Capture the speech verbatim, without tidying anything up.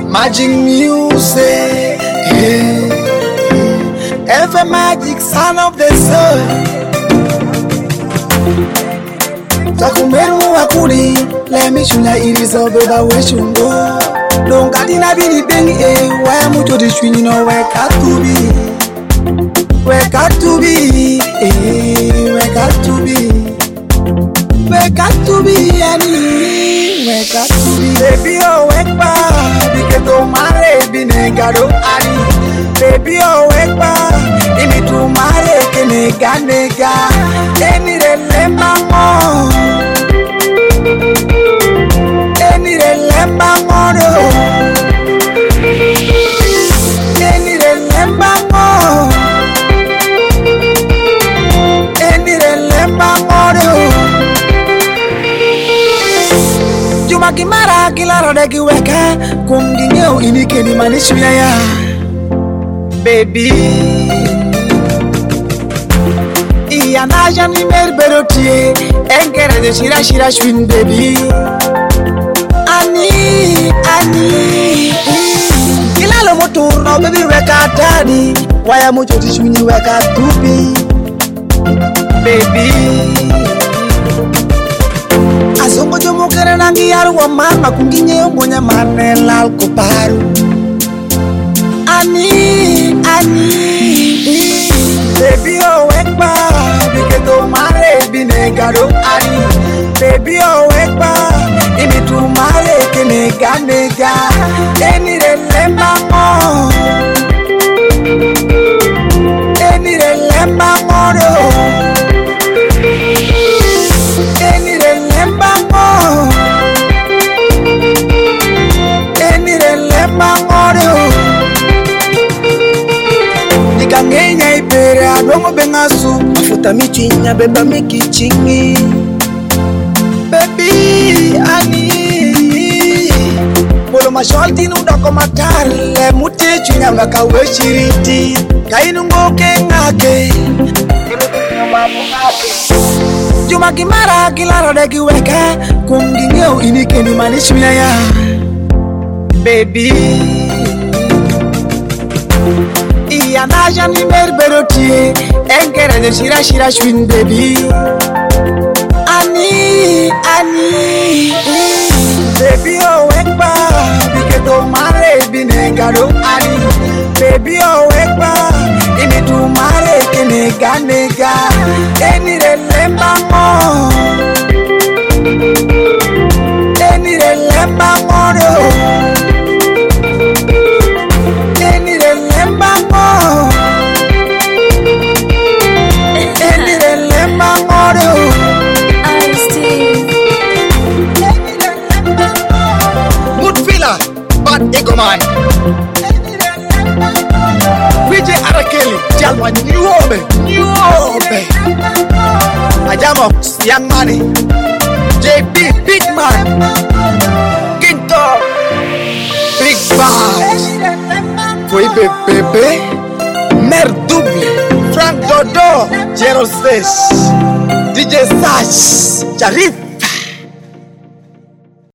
Magic music, yeah. Ever magic son of the sun. Takumeru wakuri, let me shuna irizo beba weshungo. Don't got in a bini bengi, eh? Why am I to the swing? You know where got to be, where got to be, eh? Where got to be, where got to be, ani, where got to be. Baby, oh, wake up, because to marry, be negado, ani. Baby, oh, wake up, imi to marry, ke nega, nega, emi relemba mo, emi relemba mo, emi relemba mo, emi relemba mo. Juma kimara kilaro de kiweka, kumdinyo inike ni manishia ya. Baby, Ianaja ni merberotie, engere de shira shira shwin baby. Ani, ani, kilalo moturno baby weka tadi, waya mucho tishwini weka tupi. Baby, azongo jomo kere nangi yaru wa mama kunginye umbonya mane lal kuparu. Ani, ani, baby, oh, wake up, because to marry, be negado, ani, baby, oh, wake up, imi to marry, ke nega, nega, eni relemba mo, eni relemba mo, eni relemba mo, eni relemba mo. Kangenya ipere adongo bengasu afuta michinya beba mikichingi. Baby ani Bolo masholti nuda komatale mute chinya ngaka weshiriti kainu ngoke ngake Juma kimara kilaro de kiweka kumdingeo inike ni manishmia ya. Baby Ianaja ni merberotie, engere de shira shira shwin baby. Ani, ani, baby, oh, wake up, because to marry, be negado, ani. Baby, oh, wake up, imi to marry, ke nega, nega, eni relemba mo, eni relemba mo. Ego man V J Arakeli Jalwa Nyobe Nyobe Ajamo Young Money J P Big Man Kinto Big Bass Foi Bebe Mer Double Frank Dodo zero six D J Sash Sharif